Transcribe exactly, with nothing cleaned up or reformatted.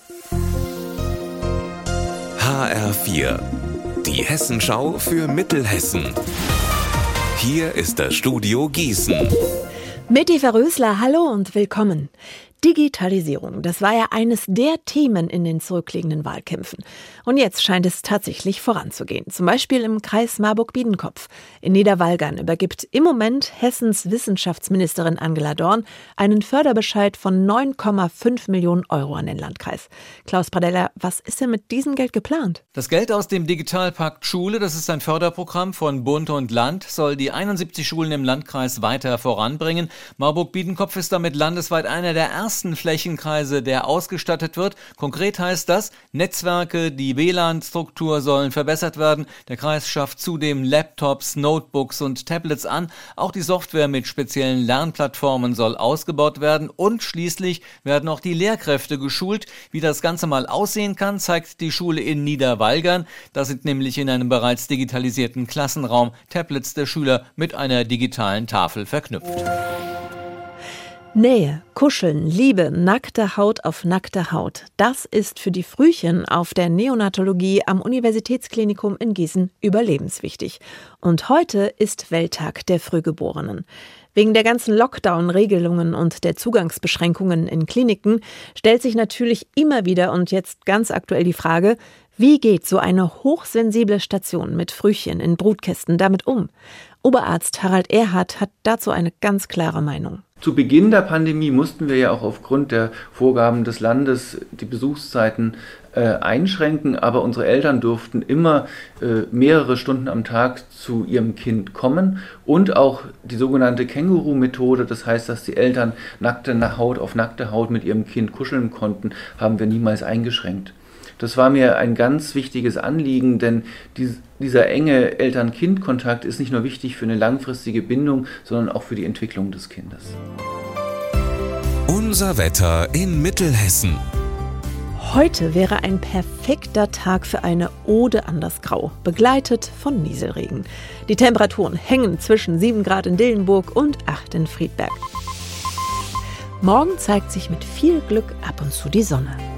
H R vier, die Hessenschau für Mittelhessen. Hier ist das Studio Gießen. Mit Eva Rösler, hallo und willkommen. Digitalisierung, das war ja eines der Themen in den zurückliegenden Wahlkämpfen. Und jetzt scheint es tatsächlich voranzugehen. Zum Beispiel im Kreis Marburg-Biedenkopf. In Niederwalgern übergibt im Moment Hessens Wissenschaftsministerin Angela Dorn einen Förderbescheid von neun Komma fünf Millionen Euro an den Landkreis. Klaus Pradella, was ist denn mit diesem Geld geplant? Das Geld aus dem Digitalpakt Schule, das ist ein Förderprogramm von Bund und Land, soll die einundsiebzig Schulen im Landkreis weiter voranbringen. Marburg-Biedenkopf ist damit landesweit einer der ersten Flächenkreise, der ausgestattet wird. Konkret heißt das, Netzwerke, die W L A N-Struktur sollen verbessert werden. Der Kreis schafft zudem Laptops, Notebooks und Tablets an. Auch die Software mit speziellen Lernplattformen soll ausgebaut werden. Und schließlich werden auch die Lehrkräfte geschult. Wie das Ganze mal aussehen kann, zeigt die Schule in Niederwalgern. Da sind nämlich in einem bereits digitalisierten Klassenraum Tablets der Schüler mit einer digitalen Tafel verknüpft. Nähe, Kuscheln, Liebe, nackte Haut auf nackte Haut. Das ist für die Frühchen auf der Neonatologie am Universitätsklinikum in Gießen überlebenswichtig. Und heute ist Welttag der Frühgeborenen. Wegen der ganzen Lockdown-Regelungen und der Zugangsbeschränkungen in Kliniken stellt sich natürlich immer wieder und jetzt ganz aktuell die Frage, wie geht so eine hochsensible Station mit Frühchen in Brutkästen damit um? Oberarzt Harald Erhardt hat dazu eine ganz klare Meinung. Zu Beginn der Pandemie mussten wir ja auch aufgrund der Vorgaben des Landes die Besuchszeiten äh, einschränken, aber unsere Eltern durften immer äh, mehrere Stunden am Tag zu ihrem Kind kommen und auch die sogenannte Känguru-Methode, das heißt, dass die Eltern nackte Haut auf nackte Haut mit ihrem Kind kuscheln konnten, haben wir niemals eingeschränkt. Das war mir ein ganz wichtiges Anliegen, denn dies, dieser enge Eltern-Kind-Kontakt ist nicht nur wichtig für eine langfristige Bindung, sondern auch für die Entwicklung des Kindes. Unser Wetter in Mittelhessen. Heute wäre ein perfekter Tag für eine Ode an das Grau, begleitet von Nieselregen. Die Temperaturen hängen zwischen sieben Grad in Dillenburg und acht in Friedberg. Morgen zeigt sich mit viel Glück ab und zu die Sonne.